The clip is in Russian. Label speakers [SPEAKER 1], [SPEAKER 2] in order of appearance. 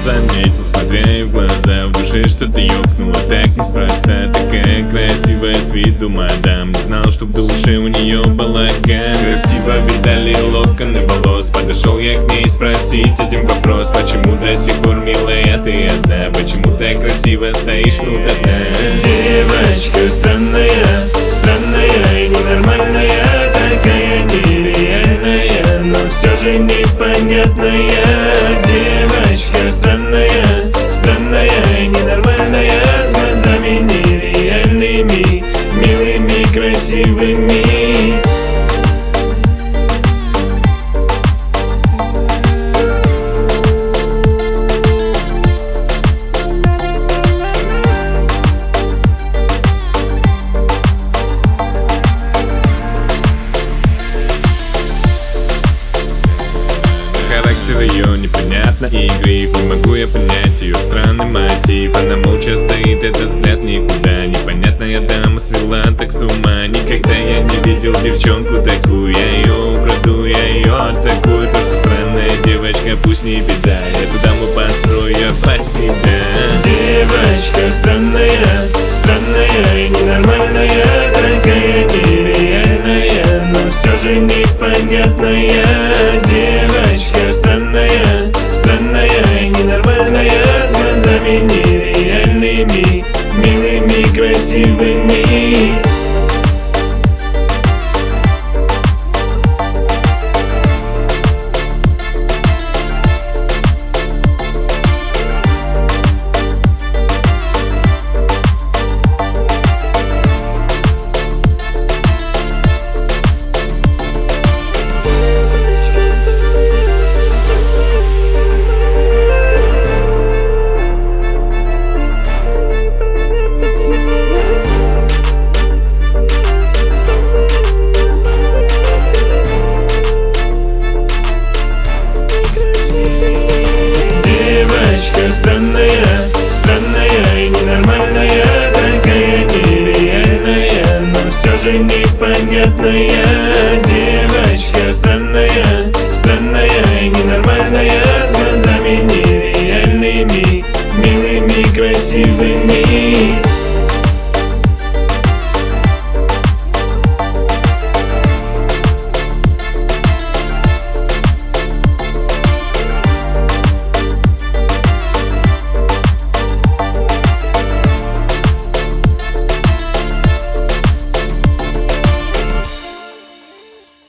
[SPEAKER 1] заметил, смотря ей в глаза. В душе что-то ёкнуло, так неспроста. Такая красивая с виду мадам. Не знал, что в душе у нее балаган. Красиво видали локоны волос. Подошел я к ней спросить один вопрос: почему до сих пор, милая, ты одна? Почему так красиво стоишь тут одна?
[SPEAKER 2] Девочка странная, странная и ненормальная, такая нереальная, но все же непонятная. Девочка странная, странная и ненормальная, с глазами нереальными, милыми, красивыми.
[SPEAKER 1] Характер ее непонятно и игрив. Не могу я понять ее странный мотив. Она молча стоит, этот взгляд никуда. Непонятная дама свела так с ума. Никогда я не видел девчонку такую. Я ее украду, я ее атакую. Просто странная девочка, пусть не беда. Эту даму построю под себя.
[SPEAKER 2] Девочка странная, странная и ненормальная, такая нереальная, но все же непонятная. Девочка странная, странная и ненормальная, с глазами нереальными, милыми, красивыми. Девочка странная, странная и ненормальная, такая нереальная, но все же непонятная. Девочка